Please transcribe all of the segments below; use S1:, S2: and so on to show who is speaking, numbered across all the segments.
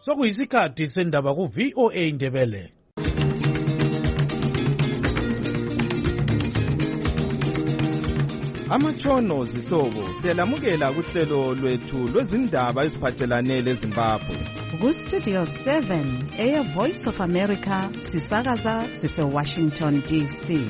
S1: Sokuyisikhathi sendaba ku VOA Ndebele.
S2: Amatshono zihlobo siyalamukela kuhlelo lwethu lwezindaba eziphathelane leZimbabwe.
S3: Ku-Studio 7 Air Voice of America sisakaza sise-Washington DC.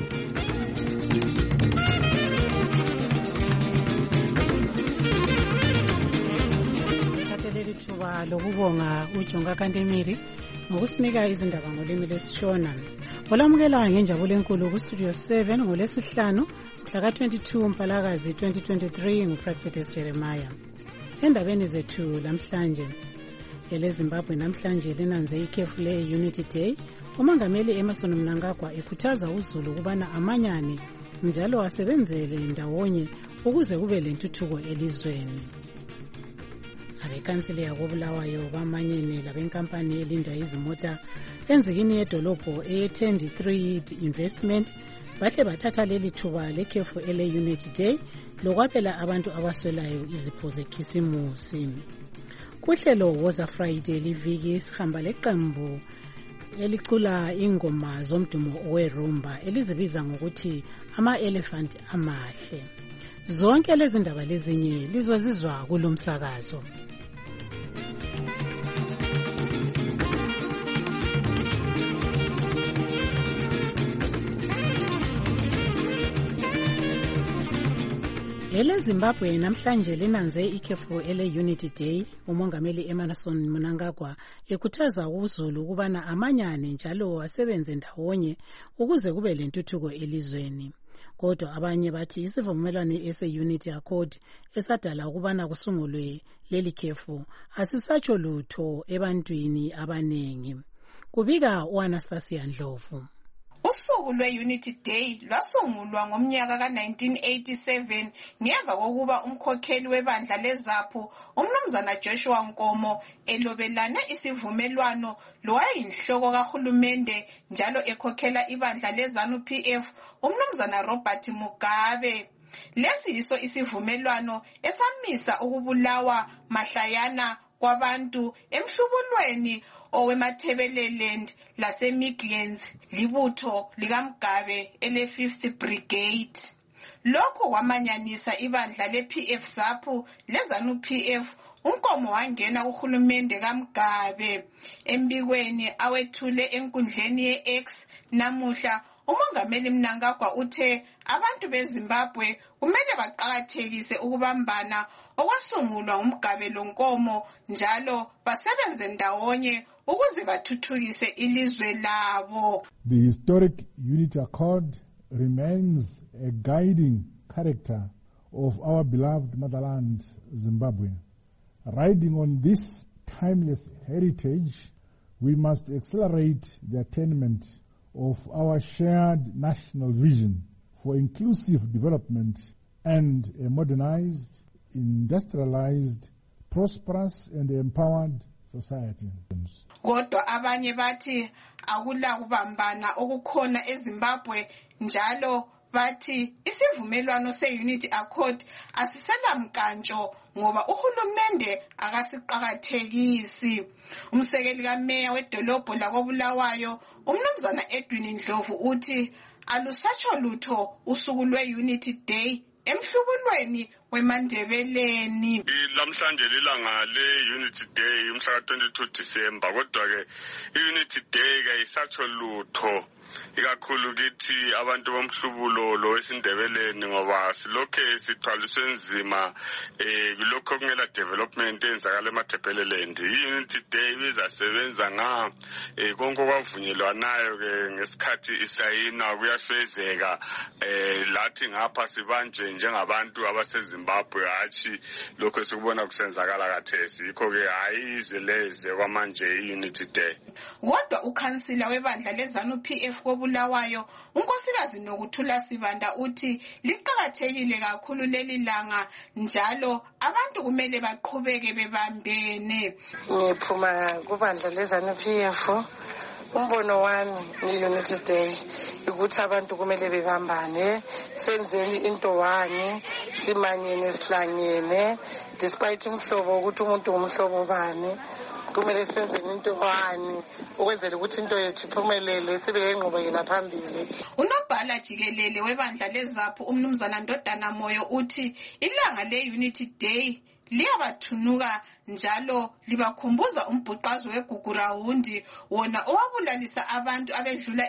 S4: Thatheleli thuba lokubonga uJonga Kantemiri ngokusinika izindaba ngolimi lwesiShona. Olamukela ngenjabulo enkulu ku-Studio 7 ngolesihlanu mhla ka-22 Mpalakazi 2023 nguPraxedes Jeremiah. Endabeni zethu lamhlanje, eleZimbabwe namhlanje linanze ikhefu le-Unity Day. Umongameli Emmerson Mnangagwa ekhuthaza uZulu ukubana amanyane njalo asebenzele ndawonye ukuze kube lentuthuko elizweni. Abekhansila yakoBulawayo bamanyene labenkampani elinda izimota enzikini yedolobho eye-10 Investment bahle bathatha leli thuba lekhefu ele-Unity Day lokwabela abantu abaswelayo izipho zekhisimusi. Kuhlelo Woza Friday liviki sihamba leqembu elicula ingoma zomdumo owerumba elizibiza ngokuthi ama-elephant amahle. Zonke lezi ndaba lezinye lizozizwa kulomsakazo. eleZimbabwe namhlanje linanze ikhefu ele-Unity Day. Umongameli Emmerson Mnangagwa ekhuthaza uZulu ukubana amanyane njalo asebenze ndawonye ukuze kube lentuthuko elizweni. Kodwa abanye bathi isivumelwano ese-Unity Accord esadala ukubana kusungulwe leli khefu asisatsho lutho ebantwini abanengi. Kubika uAnastasia Ndlovu.
S5: Usuku lwe-Unity Day lwasungulwa ngomnyaka ka-1987 ngemva kokuba umkhokheli webandla leZAPU umnumzana Joshua Nkomo elobelane isivumelwano lowayeyinhloko kahulumende njalo ekhokhela ibandla leZANU-PF umnumzana Robert Mugabe. Lesi yiso isivumelwano esamisa ukubulawa mahlayana kwabantu emhlubulweni owemathebeleland laseMidlands libutho likaMgabe ele-5th Brigade. Lokho kwamanyanisa ibandla le-PF ZAPU leZANU-PF. Unkomo wangena kuhulumende kaMgabe. Embikweni awethule enkundleni ye-X namuhla, umongameli Mnangagwa uthe abantu beZimbabwe kumele baqakathekise ukubambana okwasungulwa uMgabe loNkomo njalo basebenze ndawonye ukuze bathuthukise ilizwe labo.
S6: The historic Unity Accord remains a guiding character of our beloved motherland, Zimbabwe. Riding on this timeless heritage, we must accelerate the attainment of our shared national vision for inclusive development and a modernized, industrialized, prosperous and empowered society.
S5: Kodwa abanye bathi akula kubambana okukhona eZimbabwe njalo bathi isivumelwano se-Unity Accord asiselamkantsho ngoba uhulumende akasiqakathekisi. Umsekeli kameya wedolobho lakoBulawayo umnumzana Edwin Ndlovu uthi alusatsho lutho usuku lwe-Unity Day emhlubulweni weMandebeleni.
S7: Lamhlanje lilanga le-Unity Day umhla ka-22 December kodwa ke i-Unity Day kayisatsho lutho ikakhulu kithi abantu bomhlubulo lo wesindebeleni ngoba silokhe sithwaliswe nzima kulokho kungela development enzakala eMathebeleland. I-Unity Day izasebenza konke okwavunyelwanayo ke ngesikhathi isayina kuyafezeka lathi ngapha sibanje njengabantu abaseZimbabwe hatshi lokho esikubona kusenzakala kathesi yikho ke hayizeleze kwamanje i-Unity Day.
S5: Kodwa ukhansila webandla leZANU-PF koBulawayo unkosikazi Nokuthula Sibanda uthi liqhakathekile kakhulu leli langa njalo abantu kumele baqhubeke bebambene.
S8: Ngiphuma kubandla leZANU-PF umbono wami nge-Unity Day ukuthi abantu kumele bebambane senzeni into wani simanyene sihlangene despite umhlobo ukuthi umuntu umhlobo bani kumele senzeni into wani ukwenzela ukuthi into yethu iphumelele sibe lenqubekela phambili.
S5: Unobhala jikelele webandla leZAPHU umnumzana Ndodana Moyo uthi ilanga le-Unity Day liyabathunuka njalo libakhumbuza umbhuqazo weGugurawundi wona owabulalisa abantu abedlula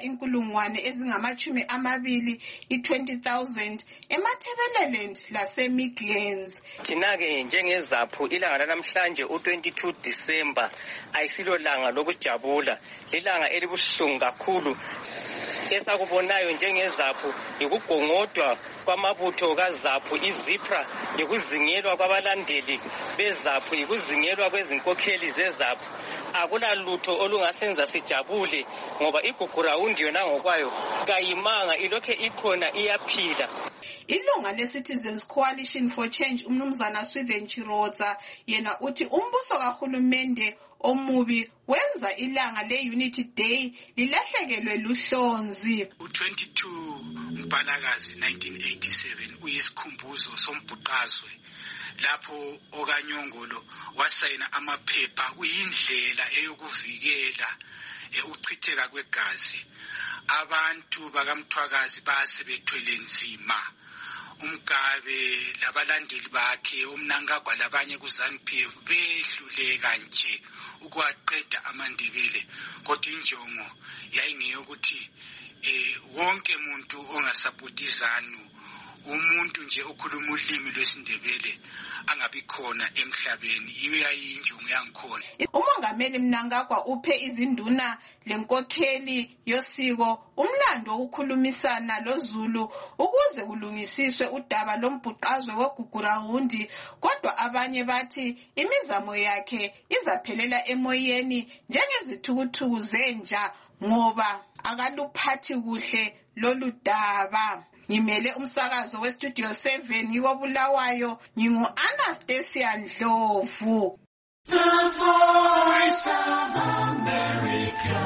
S5: 20,000 20,000 eMatabeleland laseMidlands.
S9: Thina-ke njengeZAPHU ilanga lanamhlanje u-22 December ayisilo langa lokujabula, lilanga elibuhlungu kakhulu. Esakubonayo njengeZAPHU ikugongodwa kwamabutho kaZAPHU, iZIPRA ikuzingelwa kwabalandeli beZAPHU, ikuzingelwa kwezinkokheli zeZAPHU. Akulalutho olungasenza sijabule ngoba iGugurawundi yona ngokwayo kayimanga, ilokhe ikhona iyaphila.
S5: Ilunga le-Citizens Coalition for Change umnumzana Swithen Chirodza yena uthi umbuso kahulumende omubi wenza ilanga le-Unity Day lilahlekelwe luhlonzi.
S10: U-22 Mpalakazi 1987 uyisikhumbuzo sombhuqazwe lapho okanyongolo wasayina amaphepha kuyindlela eyokuvikela ukuchitheka kwegazi. Abantu bakamthwakazi basebethwele nzima. uMgabe labalandeli bakhe uMnangagwa labanye kuZANU-PF behluleka nje ukwaqeda amaNdebele, kodwa injongo yayingeyokuthi wonke umuntu ongasapoti ZANU, umuntu nje okhuluma ulimi lwesiNdebele angabi khona emhlabeni. Iyo yayinjongo yangikhona.
S5: Umongameli Mnangagwa uphe izinduna lenkokheli yosiko umlando wokukhulumisana loZulu ukuze kulungisiswe udaba lombhuqazwe weGugurawundi, kodwa abanye bathi imizamo yakhe izaphelela emoyeni njengezithukuthuku zenja ngoba akaluphathi kuhle lolu daba. Ngimele umsakazo weStudio 7 ngikobulawayo, ngingu-Anastasia Ndlovu.
S11: The Voice of America,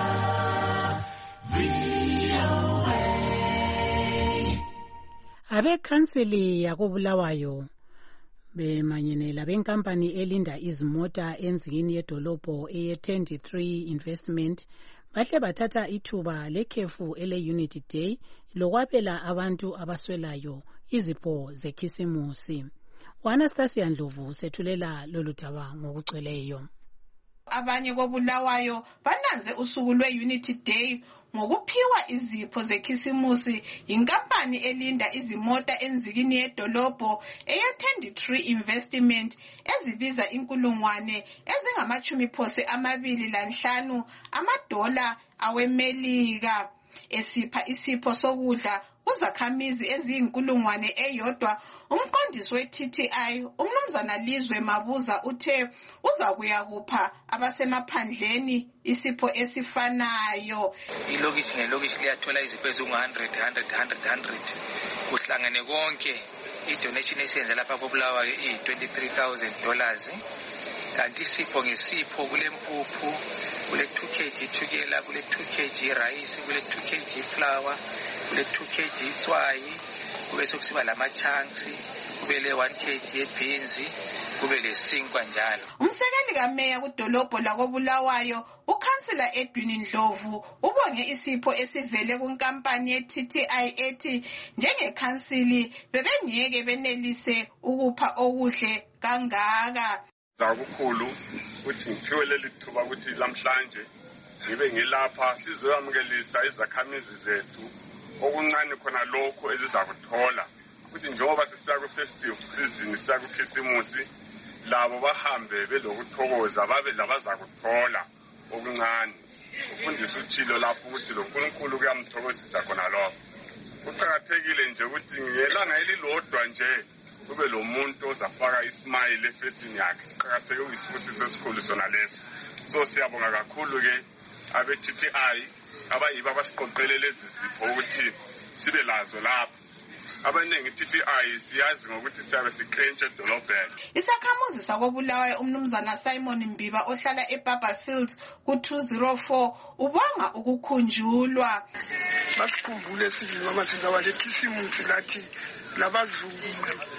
S11: VOA.
S4: Abekhansili yakobulawayo bemanyene labenkampani elinda izimota enzikini yedolobho eye-23 Investment bahle bathatha ithuba lekhefu ele-Unity Day lokwabela abantu abaswelayo izipho zekhisimusi. U-Anastasia Ndlovu sethulela lolu daba ngokugcweleyo.
S5: Abanye kobulawayo bananze usuku lwe-Unity Day ngokuphiwa izipho zekhisimusi inkampani elinda izimota enzikini yedolobho eye-23 Investment ezibiza $25,000 $2.5 awemelika, esipha isipho sokudla kuzakhamizi eziyinkulungwane. Umqondisi we-TTI umnumzana Lizwe Mabuza uthe uzakuya kupha abasemaphandleni isipho esifanayo.
S12: Ilokishi ngelokishi liyathola izipho ezingu-100 kuhlangene konke. I-donation esiyenza lapha kobulawayo $23,000, kanti isipho ngesipho kulempuphu, kule 2 kg thukela, kule 2 kg rice, kule 2 kg flour, kule 2 kg itswayi, kube sokusiba lama-chunks, kube le 1 kg yebeans, kube lesinkwa njalo.
S5: Umsekeli kameya kudolobho lakobulawayo uKhansila Edwin Ndlovu ubonge isipho esivele kunkampani ye-TTI ethi njengekhansili bebengeke benelise ukupha okuhle kangaka.
S7: Zakukhulu ukuthi ngiphiwe leli thuba ukuthi lamhlanje ngibe ngilapha sizoyamukelisa izakhamizi zethu okuncane khona lokho ezizakuthola ukuthi njengoba sisiya kwi-festive season, siya kukhisimusi, labo bahambe belokuthokoza babe labazakuthola okuncane. Ufundisa uthilo lapho ukuthi lo Nkulunkulu kuyamthokozisa khona lokho. Kuqakathekile nje ukuthi ngelanga elilodwa nje kube lo muntu ozafaka ismile efesini yakhe. Kuqakatheke ukuyisibusiso esikhulu sona leso. So siyabonga kakhulu ke abe-TTI abayibo abasiqoqele lezi zipho ukuthi sibe lazo lapho. Abaningi TTI siyazi ngokuthi siyabe siklentshe edolobheni.
S5: Isakhamuzi sakobulawayo umnumzana Simon Mbiba ohlala eBarberfield ku204 ubonga ukukhunjulwa.
S13: Basikhumbule sivile mama sizawalekhisimusi lathi labazulu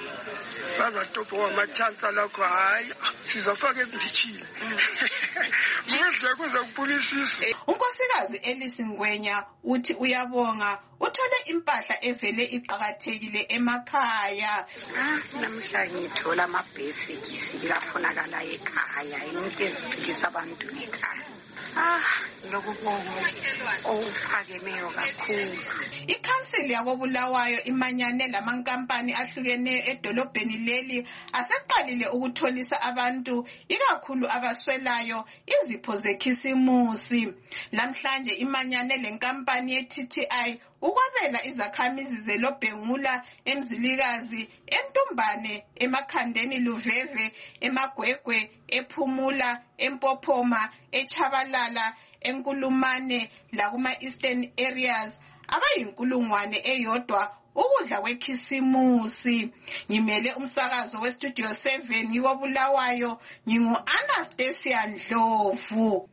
S13: bazatopha amachansa lakho hayi sizafaka enditshini kuhle kuze kubulisisa.
S5: Unkosikazi Elise Ngwenya uthi uyabonga uthole impahla evele iqhakathekile emakhaya.
S14: Namhla ngithola ama-basics lafunakala ekhaya into eziphilisa abantu ekhaya. Lokubonga okuphakemeyo kakhulu.
S5: Ikhansili yakoBulawayo imanyane lamankampani ahlukeneyo edolobheni leli aseqalile ukutholisa abantu ikakhulu abaswelayo izipho zekhisimusi. Namhlanje imanyane lenkampani ye-TTI ukwabela izakhamizi zelobhengula, eMzilikazi, eNtumbane, eMakhandeni Luveve, eMagwegwe, ePhumula, eMpophoma, eChabalala, eNkulumane lakuma-Eastern Areas abayinkulungwane eyodwa ukudla kwekhisimusi. Ngimele umsakazo weStudio 7 yiwoBulawayo, ngingu-Anastasia Ndlovu.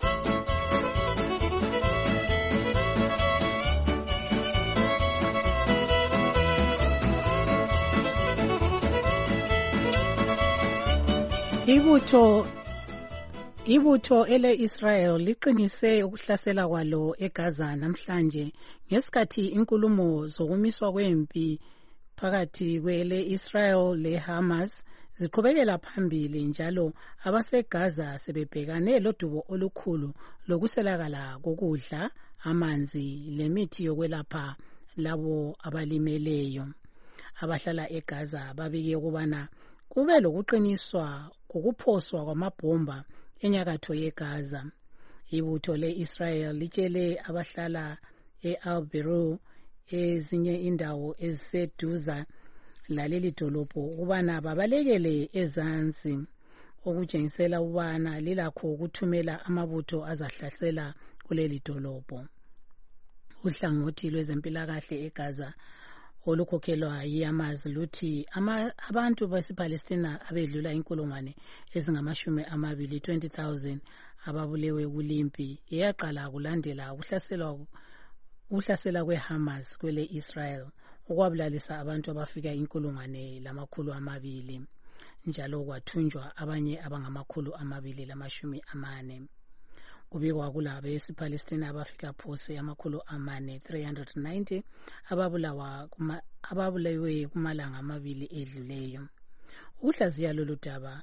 S4: Ibutho ele-Israel liqinise ukuhlasela kwalo eGaza namhlanje ngesikhathi inkulumo zokumiswa kwempi phakathi kwele-Israel le-Hamas ziqhubekela phambili, njalo abaseGaza sebebhekane lodubo olukhulu lokuswelakala kokudla, amanzi lemithi yokwelapha labo abalimeleyo. Abahlala eGaza babike ukubana kube lokuqiniswa kokuphoswa kwamabhomba enyakatho yeGaza. Ibutho le-Israel litshele abahlala e-Al-Beru ezinye indawo eziseduza laleli dolobho ukubana babalekele ezansi, okutshengisela ukubana lilakho ukuthumela amabutho azahlasela kuleli dolobho. Uhlangothi lwezempilakahle eGaza olukhokhelwa yi-Hamas luthi abantu base-Palestina abedlula inkulungwane ezingama-20 20,000 ababulewe kulimpi eyaqala kulandela ukuhlasela kwe-Hamas kwele-Israel okwabulalisa abantu abafika 1,200 njalo kwathunjwa abanye abangama-240. Kubikwa kulabo besi-Palestina abafika phose 490 ababulawe kumalanga amabili edluleyo. Ukuhlaziya lolu daba,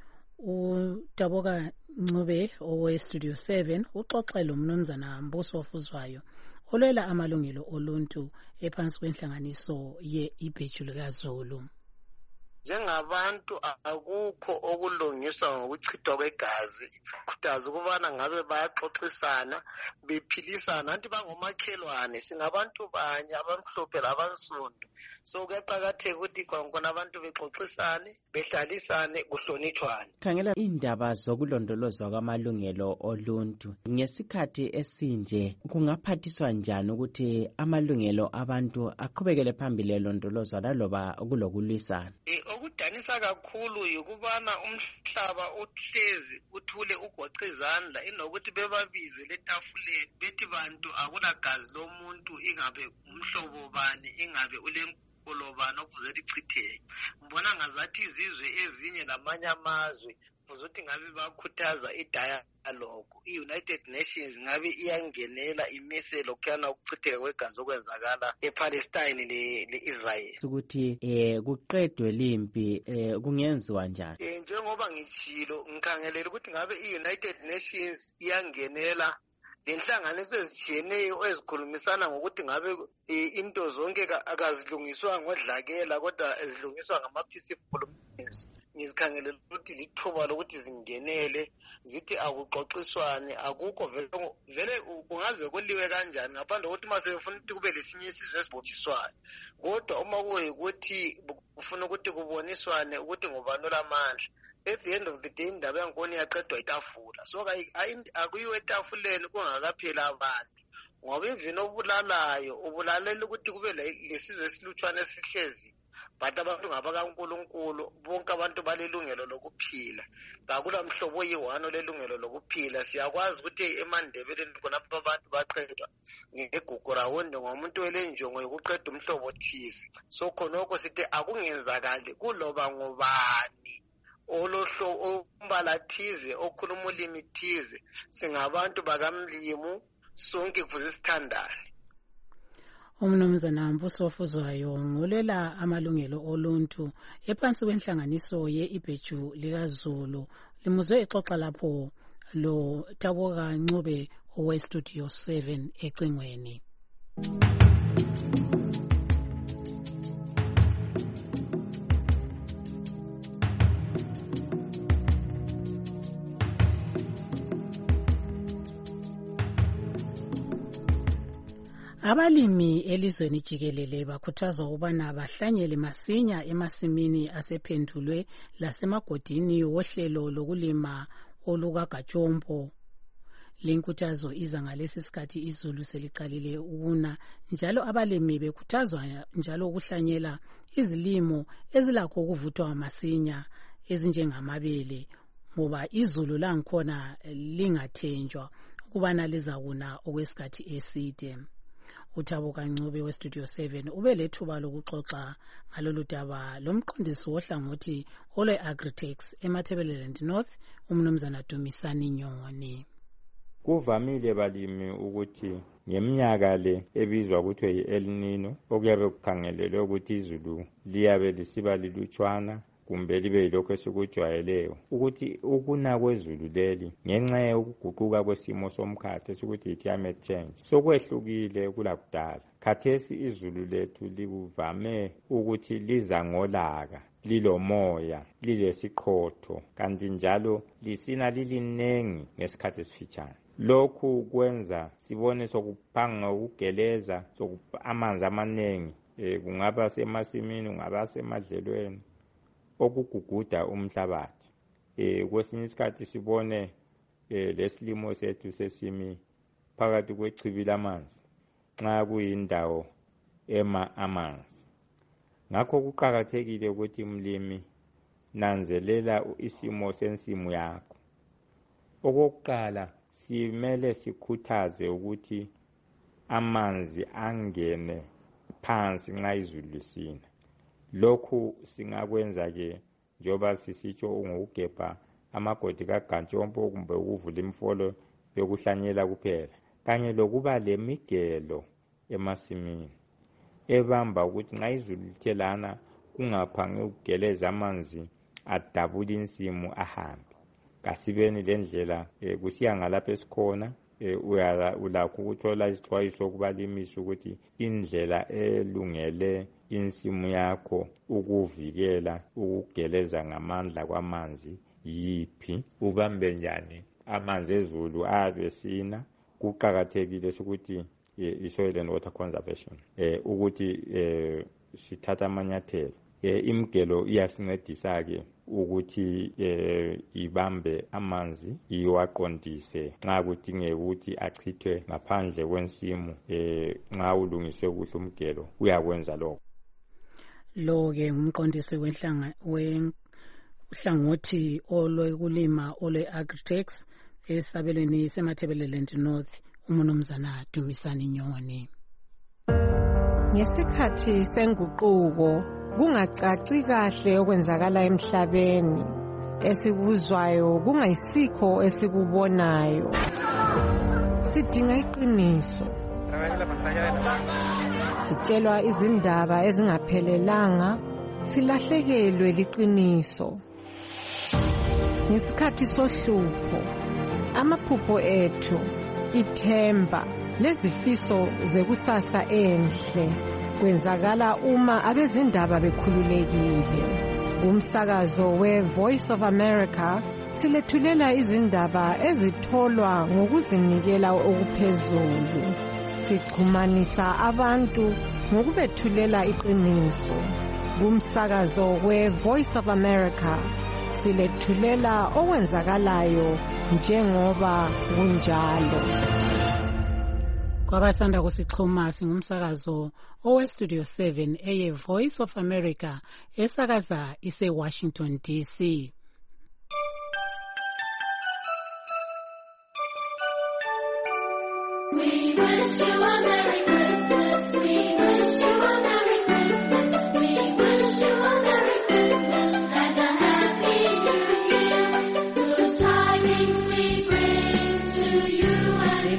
S4: uDaboka Ncube owe-Studio 7 uxoxe loMnumzana Mbuso Fuzwayo olwela amalungelo oluntu ephansi kwenhlanganiso ye-Ibheju likaZulu.
S15: Njengabantu akukho okulungiswa ngokuchithwa kwegazi. Sikhuthaza ukubana ngabe bayaxoxisana bephilisana, anti bangomakhelwane, singabantu banye abamhlophe labansundu. So kuyaqakatheka ukuthi kwankona abantu bexoxisane, behlalisane, kuhlonitshwane.
S16: Khangela indaba zokulondolozwa kwamalungelo oluntu ngesikhathi esinje kungaphathiswa njani ukuthi amalungelo abantu aqhubekele phambili elondolozwa laloba kulokulwisana?
S15: Okudanisa kakhulu yikubana umhlaba uhlezi uthule ugoce izandla inokuthi bebabize letafuleni bethi bantu akulagazi lomuntu, ingabe umhlobo bani, ingabe ulenkolo bani okufuze lichitheke. Mbona ngazathi izizwe ezinye lamanye amazwe ukuthi ngabe bakhuthaza i-dialogue. I-United Nations ngabe iyangenela imise lokhuyana ukuchitheka kwegazi okwenzakala ePalestine le-Israel.
S16: Ukuthi kuqedwe limpi kungenziwa njani?
S15: Njengoba ngitshilo ngikhangelela ukuthi ngabe i-United Nations iyangenela lenhlanganiso ezitshiyeneyo ezikhulumisana ngokuthi ngabe into zonke akazilungiswa ngodlakela kodwa ezilungiswa ngama-peaceful means. Ngizikhangelela ukuthi lithuba lokuthi zingenele zithi akuxoxiswane, akukho vele kungaze kuliwe kanjani ngaphandle kokuthi uma sebefuna ukuthi kube lesinye isizwe esibothiswayo. Kodwa uma kuyikuthi kufuna ukuthi kuboniswane ukuthi ngubani olamandla, at the end of the day indaba yankoni yaqedwa itafula. So akuyiwe etafuleni kungakaphela abantu, ngoba even obulalayo ubulalela ukuthi kube lesizwe esilutshwane esihlezi. But abantu ngabakaNkulunkulu bonke abantu balelungelo lokuphila. Kakula mhlobo oyi-one lelungelo lokuphila. Siyakwazi ukuthi eMandebeleni khonapho abantu baqedwa ngegugu rawonde ngomuntu welenjongo yokuqeda umhlobo thize. So khonokho sithi akungenzakali kuloba ngubani ombala thize okhuluma ulimi thize singabantu bakamlimu sonke kufuze sithandane.
S4: Umnumzana Mbuso Fuzwayo ngolela amalungelo oluntu ephansi kwenhlanganiso ye-Ibheju likaZulu limuzwe exoxa lapho lo Taboka Ncube owe-Studio 7 ecingweni. Abalimi elizweni jikelele bakhuthazwa ukubana bahlanyele masinya emasimini asephendulwe lasemagodini wohlelo lokulima olukaGatshompo. Lenkuthazo iza ngalesi sikhathi izulu seliqalile ukuna, njalo abalimi bekhuthazwa njalo ukuhlanyela izilimo ezilakho ukuvuthwa masinya ezinjengamabele ngoba izulu langikhona lingathenjwa ukubana lizakuna okwesikhathi eside. Utaboka Ncube we-Studio 7 ube lethuba lokuxoxa ngalolu daba lomqondisi wohlangothi olwe-Agri-Tex eMatabeleland North umnumzana Dumisani Nyoni.
S17: Kuvamile balimi ukuthi ngeminyaka le ebizwa ukuthi yi-El Nino okuyabe kukhangelelwe ukuthi izulu liyabe lisiba lilutshwana kumbe libe yilokho esikujwayeleyo ukuthi ukuna kwezulu leli ngenxa yokuguquka kwesimo somkhathi esikuthi yi-climate change sokwehlukile kulakudala. Khathesi izulu lethu livame ukuthi liza ngolaka, lilomoya, lilesiqhotho, kanti njalo lisina lilinengi ngesikhathi esifitshane. Lokhu kwenza sibone sokuphanga ukugeleza amanzi amaningi, kungaba semasimini kungaba semadlelweni okuguguda umhlabathi. Kwesinye isikhathi sibone lesilimo sethu sesimi phakathi kwechibi lamanzi nxa kuyindawo ema amanzi. Ngakho kuqakathekile ukuthi umlimi nanzelela isimo sensimu yakho. Okokuqala simele sikhuthaze ukuthi amanzi angene phansi nxa izulu lisina. Lokhu singakwenza ke njoba sisitsho ngokugebha amagodi kaGatshompo kumbe ukuvula imfolo yokuhlanyela kuphela, kanye lokuba lemigelo emasimini ebamba ukuthi nxa izulu lithe lana kungaphange ukugeleza amanzi adabula insimu ahambe. Kasibeni lendlela kusiya ngalapho esikhona ulakho ukuthola isixwayiso kubalimisi ukuthi indlela elungele insimu yakho ukuvikela ukugeleza ngamandla kwamanzi yiphi, ubambe njani amanzi ezulu abesina. Kuqakathekile ukuthi i-soil and water conservation ukuthi sithatha amanyathelo. Imigelo iyasincedisa ke ukuthi ibambe amanzi iwaqondise nxa kudingeka ukuthi achithwe ngaphandle kwensimu. Nxa ulungiswe kuhle umgelo uyakwenza lokho.
S4: Lo ke ngumqondisi wenhlangothi olwekulima olwe-Agri-Tex esabelweni seMatabeleland North umnumzana Dumisani Nyoni.
S18: Ngesikhathi senguquko kungacaci kahle okwenzakala emhlabeni, esikuzwayo kungayisikho esikubonayo. Sidinga iqiniso. Sitshelwa izindaba ezingaphelelanga, silahlekelwe liqiniso. Ngesikhathi sohlupho, amaphupho ethu, ithemba lezifiso zekusasa enhle kwenzakala uma abezindaba bekhululekile. Kumsakazo we-Voice of America silethulela izindaba ezitholwa ngokuzinikela okuphezulu. Sichumanisa abantu ngokubethulela iqiniso. Kumsakazo we-Voice of America silethulela okwenzakalayo njengoba kunjalo.
S4: Kwabasanda kusixhuma singumsakazo owe-Studio 7 eye-Voice of America esakaza ise-Washington DC.
S11: We wish you a Merry Christmas. We wish you a Merry Christmas. We wish you a Merry Christmas and a Happy New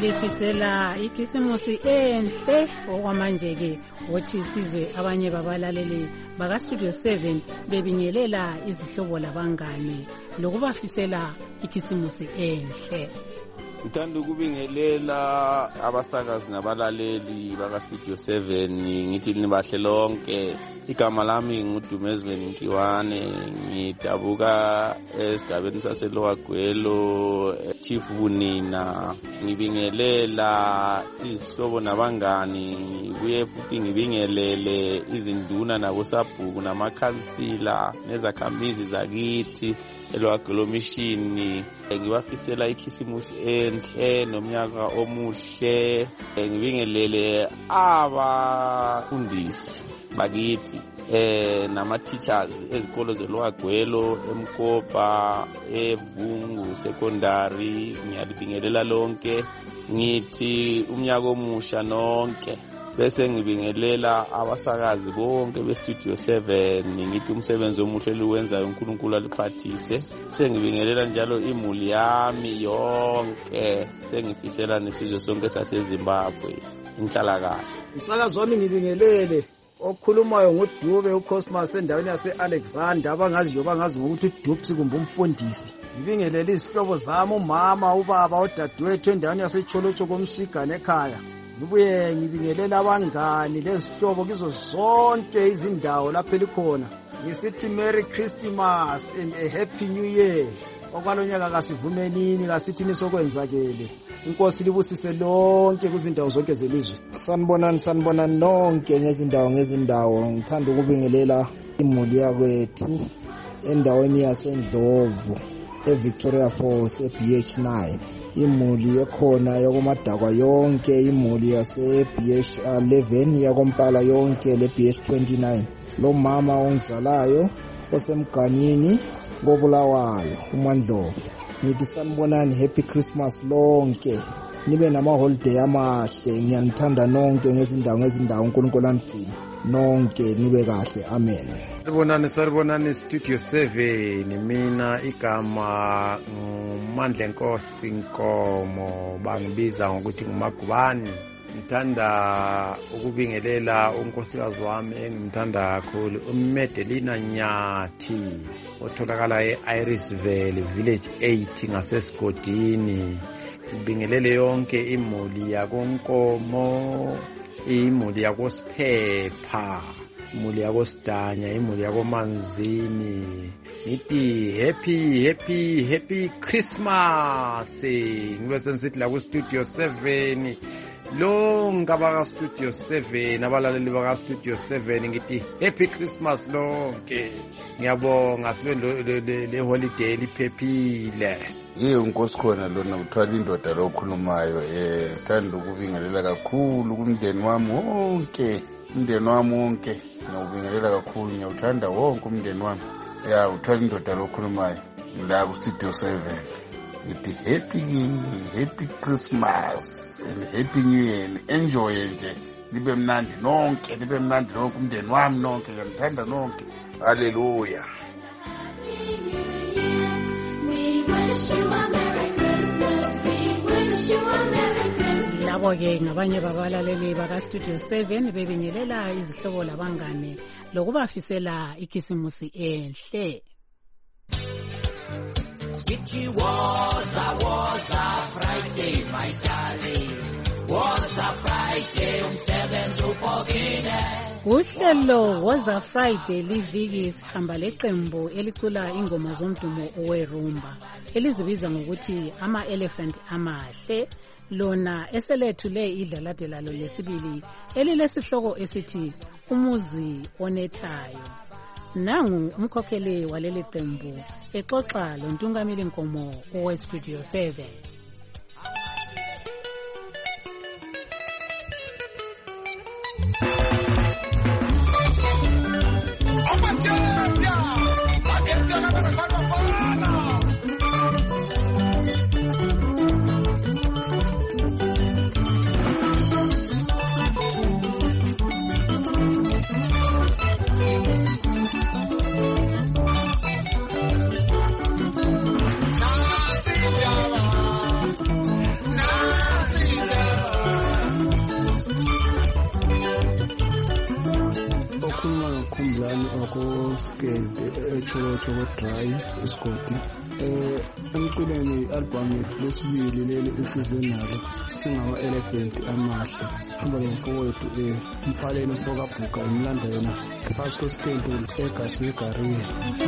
S4: silifisela ikhisimusi enhle okwamanje-ke wothi sizwe abanye babalaleli bakastudio 7 bebingelela izihlobo labangane lokubafisela ikhisimusi enhle.
S19: Ngithanda ukubingelela abasakazi nabalaleli bakastudio 7 ngithi nibahle lonke. Igama lami ngudumezweni Nkiwane, ngidabuka esigabeni saselowagwelo Chief Bunina. Ngibingelela izihlobo nabangani, ngibuye futhi ngibingelele izinduna nabosabhuku namakhansila nezakhamizi zakithi elwagwelo mission. Ngibafisela ikhisimusi enhle nomnyaka omuhle. Ngibingelele abafundisi bakithi nama-teachers ezikolo zelwagwelo, eMkopa, eVungu secondary. Ngiyalibingelela lonke, ngithi umnyaka omusha nonke. Bese ngibingelela abasakazi bonke bestudio 7, ngithi umsebenzi omuhle liwenzayo uNkulunkulu aliphathise. Sengibingelela njalo imuli yami yonke, sengifisela nesizwe sonke saseZimbabwe inhlala kahle.
S20: Umsakazi wami ngibingelele okhulumayo ngoDube uCosmas endaweni yase-Alexander, abangaziyo bangazi ngokuthi uDupsi kumbe umfundisi. Ngibingelele izihlobo zami, umama, ubaba, odadewethu endaweni yaseCholotsho komshigane ekhaya. Ngibuye ngibingelela abangani lezihlobo kizo zonke izindawo lapho elikhona. Ngisithi Merry Christmas and a Happy New Year. Okwalonyaka kasivumenini, kasithini sokwenzakele. Inkosi libusise lonke kuzindawo zonke zelizwe. Sanibonani nonke ngezindawo. Ngithanda ukubingelela imuli yakwethu endaweni yaseNdlovu eVictoria Falls eBH9. Imuli ekhona yakoMadakwa yonke, imuli yaseBH 11 yakoMpala yonke leBH 29. Lo mama ongizalayo osemganini ngobulawayo uMandlovu. Ngithi sanibonani, Happy Christmas lonke, nibe nama-holiday amahle. Ngiyanithanda nonke ngezindawo, uNkulunkulu anigcine nonke, nibe kahle, amen. Saribonani Studio 7, mina igama Mandla Nkosi Nkomo, bangibiza ngokuthi ngumagubani. Ngithanda ukubingelela unkosikazi wami engimthanda kakhulu, uMedelina Nyathi, otholakala e-Irisville Village 8 ngasesigodini. Ngibingelele yonke imuli yakoNkomo, imuli yakosiphepha, imuli yakosidanya, imuli yakomanzini. Ngithi happy Christmas. Ngibe sensithi la ku Studio 7 lonke abaka-Studio 7, abalaleli baka-Studio 7, ngithi Happy Christmas lonke. Ngiyabonga, sibe le-holiday liphephile.
S21: Unkosi khona lona uthwala indoda lokhulumayo. Thanda ukubingelela kakhulu kumndeni wami wonke, ngiyawubingelela kakhulu, ngiyawuthanda wonke umndeni wami. Uthwala indoda lokhulumayo la ku-Studio 7. Ngithi happy Christmas and happy New Year. Enjoy nje, libe mnandi nonke umndeni wami nonke, ngiyamthanda nonke. Hallelujah.
S4: Labo-ke ngabanye babalaleli bakastudio 7 bebingelela izihlobo labangane lokubafisela ikhisimusi enhle.
S22: It was a Friday, my darling. Was a Friday, umsebenzi upokile.
S4: Uhlelo was a Friday liviki sihamba leqembu elicula ingoma zomdumo owerumba elizibiza ngokuthi ama-elephant amahle. Lona eselethule idlalade lalo lesibili elilesihloko esithi umuzi onethayo. Nangu umkhokheli waleli qembu exoxa loNtungameli Nkomo oweStudio 7.
S1: weekend eCholocho Dry eSigodi. Emculweni i-album yethu lesibili leli esizonalo singaba Elephant amahle. Hamba nomfowethu umphaleni mfokabhuka imlanda yena phakathi kwesikento eGasigariya.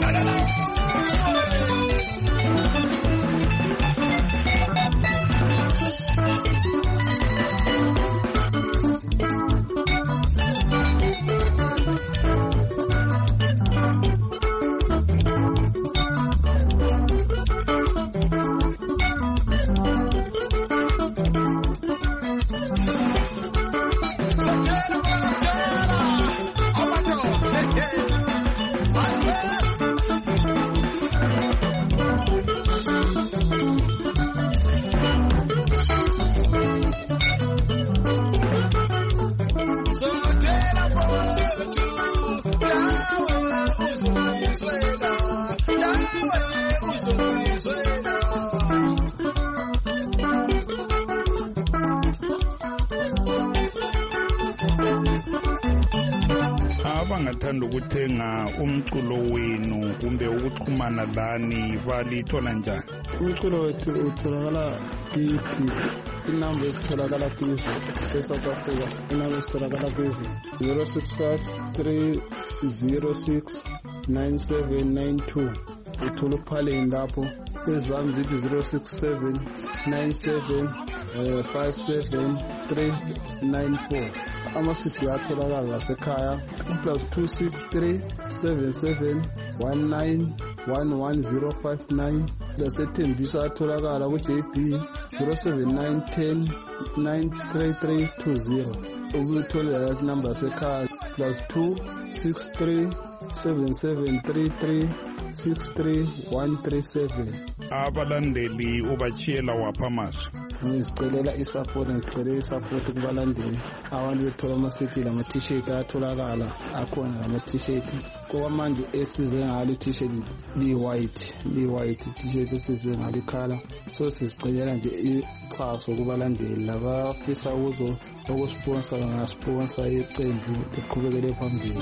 S2: abangathanda ukuthenga umculo wenu kumbe ukuxhumana lani balithola njani?
S1: Umculo wethu utholakala kithi, inamba esitholakala kizo se-South Africa, inamba esitholakala kizo 065-306-9792. uthola uphaleni lapho. Ezami zithi 067-97-57-394. Ama-CD atholakala ngasekhaya +263 77 19 11059. Lasethembisa atholakala ku-JB 07910 93320. ukuthola inamba yasekhaya +263 7733 63137.
S2: Abalandeli ubachiyela wapha amasu?
S1: Ngizicelela support kubalandeli. Abantu bethola ama-CD lama-t-shirt atholakala akhona lama-t-shirt. Kwamanje esize ngalo i-t-shirt li-white i-t-shirt esize ngalo ikhala. So sizicelela nje ixhaso kubalandeli labafisa ukusponsor bangasponsor iqembu liqhubekele phambili.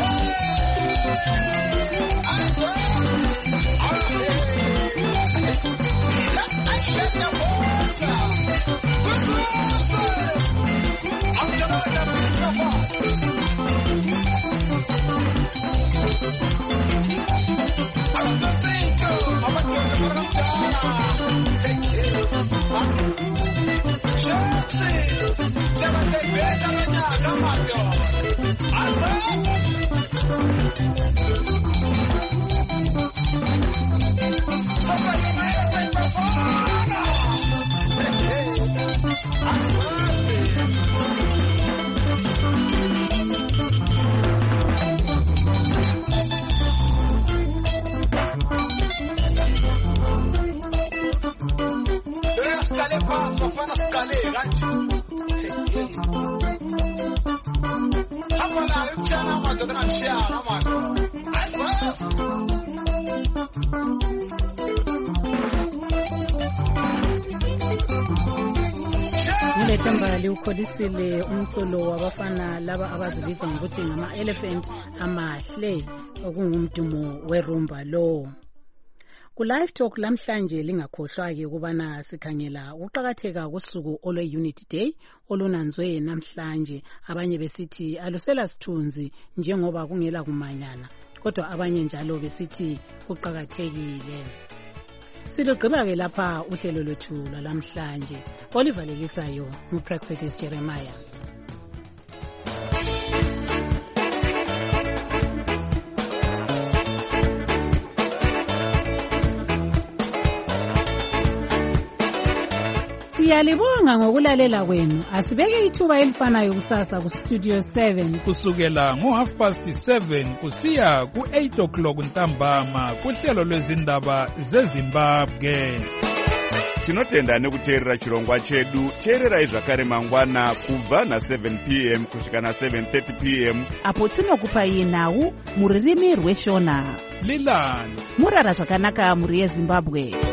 S4: Ulethembali ukholisile umculo wabafana laba abazibiza ngokuthi ngama-Elephant amahle, okungumdumo werumba lo. Ku-Live Talk lamhlanje lingakhohlwa-ke ukubana sikhangela ukuqakatheka kosuku olwe-Unity Day olunanzwe namhlanje. Abanye besithi alusela sithunzi njengoba kungela kumanyana, kodwa abanye njalo besithi kuqakathekile. Silugqiba-ke lapha uhlelo lwethu lwalamhlanje. Olivalekisayo nguPraxitis Jeremiah. Siyalibonga ngokulalela kwenu. Asibeke ithuba elifanayo kusasa ku Studio 7
S2: kusukela ngo7:30 kusiya ku8 ntambama kuhlelo lwezindaba zeZimbabwe.
S23: Tinotenda nekuteerera chirongwa chedu. Teerera zvakare mangwana kubva na7 p.m. kusvika na7:30 p.m.
S3: apo tinokupai nhau muririmi rweshona.
S2: Lilani
S3: murara zvakanaka muri yeZimbabwe.